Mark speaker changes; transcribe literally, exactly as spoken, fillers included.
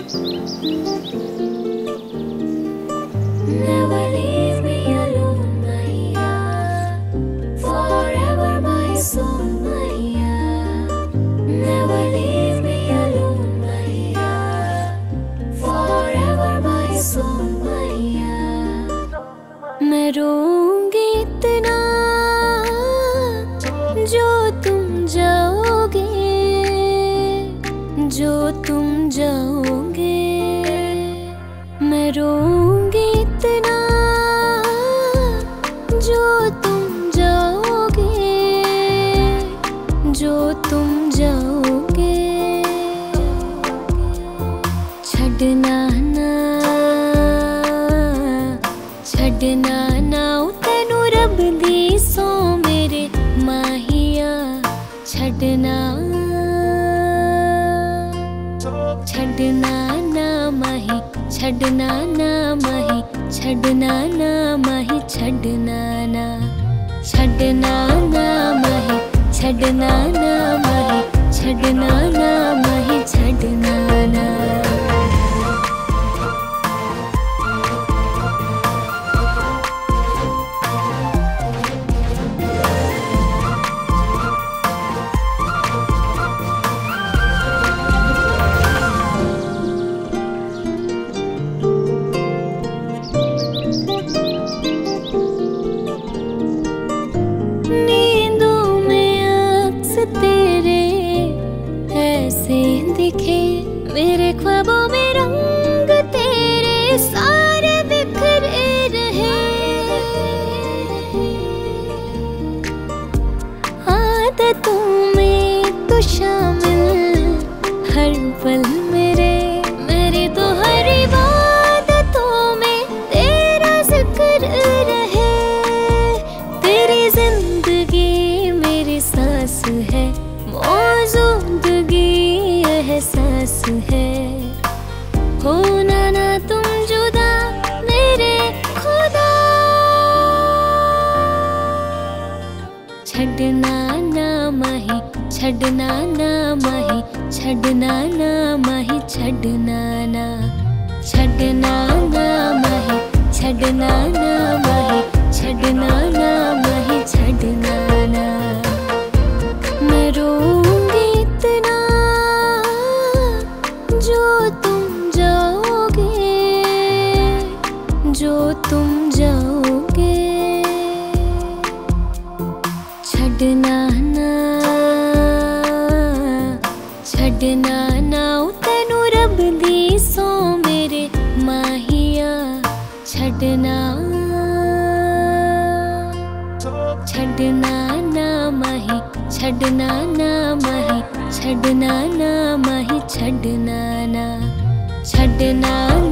Speaker 1: Never leave me alone, Maiya. Forever my soul, Maiya. Never leave me alone, Maiya. Forever my soul, Maiya. मैं रोऊंगी इतना जो तुम जाओगे, जो तुम जाओगे। मैं रोऊंगी इतना जो तुम जाओगे, जो तुम जाओगे। छड़ना ना, छड़ना ना तेनू रब दी सो मेरे माहिया। छड़ना, छड़ना ना माही, छड़ना ना माही, छड़ना ना माही, छड़ना ना, छड़ना ना माही, छड़ना ना माही, छड़ना ना माही, छड़ना ना। दिखे मेरे ख्वाबों में रंग तेरे सारे बिखरे रहे। आदतों में तो शामिल हर पल मेरे, मेरी तो हर इबादतों में तेरा जिक्र रहे। तेरी जिंदगी मेरी सांस है, मौजूदगी एहसास है। होना ना तुम जुदा मेरे खुदा। छड़ना ना माही, छड़ना ना माही, छड़ना ना माही, छड़ना ना, छड़ना ना माही, छड़ना ना माही, छड़ना ना माही, छड़ना ना। मैं रोऊंगी इतना जो तुम जाओगे, जो तुम जाओगे। छड़ना ना, छड़ना ना तेनू रब दी सो मेरे माहिया। छड़ना, छड़ना ना माही, छड़ना ना माही, छड़ना ना माही, छड़ना ना, छड़ना